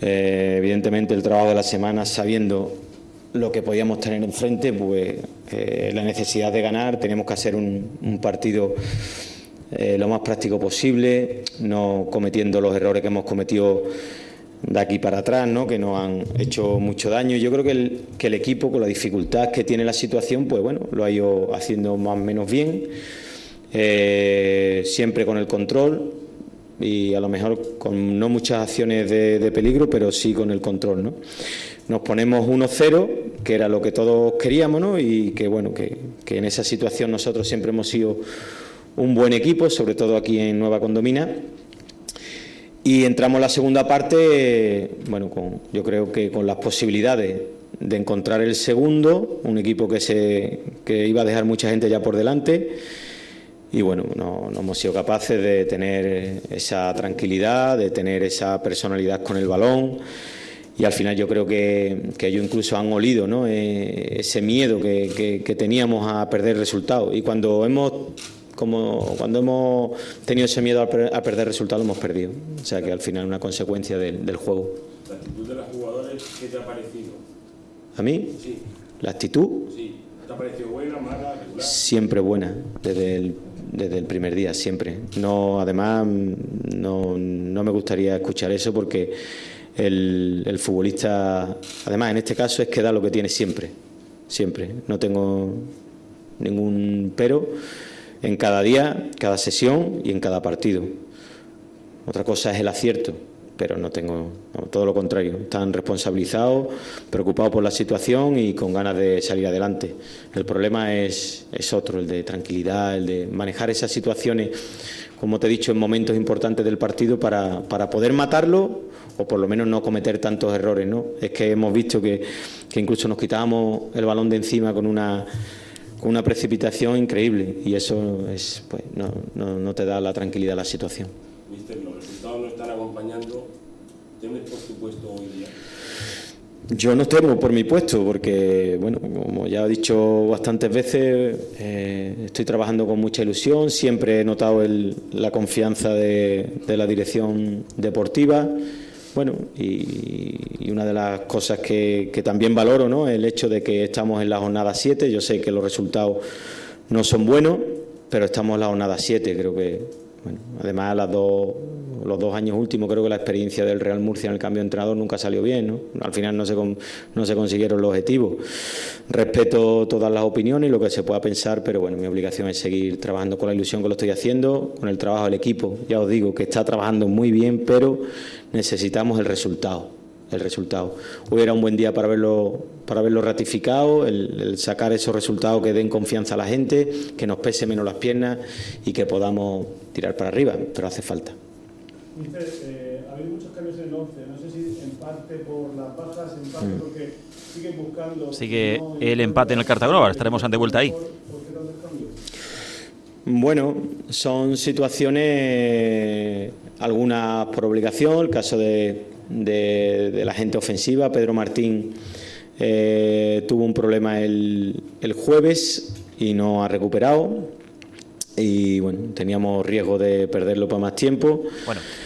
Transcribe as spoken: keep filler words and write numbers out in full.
Eh, evidentemente el trabajo de la semana, sabiendo lo que podíamos tener enfrente, pues eh, la necesidad de ganar, teníamos que hacer un, un partido eh, lo más práctico posible, no cometiendo los errores que hemos cometido de aquí para atrás, ¿no?, que nos han hecho mucho daño. Yo creo que el, que el equipo, con la dificultad que tiene la situación, pues bueno, lo ha ido haciendo más o menos bien, eh, siempre con el control y a lo mejor con no muchas acciones de, de peligro, pero sí con el control, ¿no? Nos ponemos uno cero, que era lo que todos queríamos, ¿no?, y que bueno, que, que en esa situación nosotros siempre hemos sido un buen equipo, sobre todo aquí en Nueva Condomina. Y entramos en la segunda parte, bueno, con, yo creo que con las posibilidades de encontrar el segundo, un equipo que, se, que iba a dejar mucha gente ya por delante. Y bueno, no, no hemos sido capaces de tener esa tranquilidad, de tener esa personalidad con el balón. Y al final yo creo que, que ellos incluso han olido, ¿no?, eh, ese miedo que, que, que teníamos a perder resultados. Y cuando hemos, como, cuando hemos tenido ese miedo a, per, a perder resultados, hemos perdido. O sea que al final es una consecuencia del, del juego. ¿La actitud de los jugadores qué te ha parecido? ¿A mí? Sí. ¿La actitud? Sí. ¿Te ha parecido buena, mala, regular? Siempre buena, desde el, desde el primer día, siempre. No, además, no, no me gustaría escuchar eso porque El, el futbolista, además en este caso, es que da lo que tiene siempre, siempre. No tengo ningún pero en cada día, cada sesión y en cada partido. Otra cosa es el acierto, pero no tengo, no, todo lo contrario. Están responsabilizados, preocupados por la situación y con ganas de salir adelante. El problema es, es otro, el de tranquilidad, el de manejar esas situaciones, como te he dicho, en momentos importantes del partido para, para poder matarlo o por lo menos no cometer tantos errores, ¿no? Es que hemos visto que, que incluso nos quitábamos el balón de encima con una, con una precipitación increíble y eso es, pues, no, no, no te da la tranquilidad a la situación. Mister, los resultados no están acompañando. ¿Temes por tu puesto hoy día? Yo no temo por mi puesto porque, bueno, como ya he dicho bastantes veces, eh, estoy trabajando con mucha ilusión, siempre he notado el, la confianza de, de la dirección deportiva, bueno, y, y una de las cosas que, que también valoro, ¿no?, el hecho de que estamos en la jornada siete. Yo sé que los resultados no son buenos, pero estamos en la jornada siete, creo que, bueno, además las dos... los dos años últimos creo que la experiencia del Real Murcia en el cambio de entrenador nunca salió bien, ¿no? Al final no se, no se consiguieron los objetivos. Respeto todas las opiniones y lo que se pueda pensar, pero bueno, mi obligación es seguir trabajando con la ilusión que lo estoy haciendo, con el trabajo del equipo. Ya os digo que está trabajando muy bien, pero necesitamos el resultado. El resultado. Hoy era un buen día para verlo, para verlo ratificado, el, el sacar esos resultados que den confianza a la gente, que nos pese menos las piernas y que podamos tirar para arriba, pero hace falta. Mister, eh, ha habido muchos cambios en el once, no sé si en parte por las bajas, en parte porque siguen buscando... Sigue no, el empate en el Cartagonova, ahora estaremos de vuelta ahí. ¿Por, por qué tantos cambios? Bueno, son situaciones, algunas por obligación, el caso de, de, de la gente ofensiva, Pedro Martín eh, tuvo un problema el, el jueves y no ha recuperado. Y bueno, teníamos riesgo de perderlo para más tiempo. Bueno,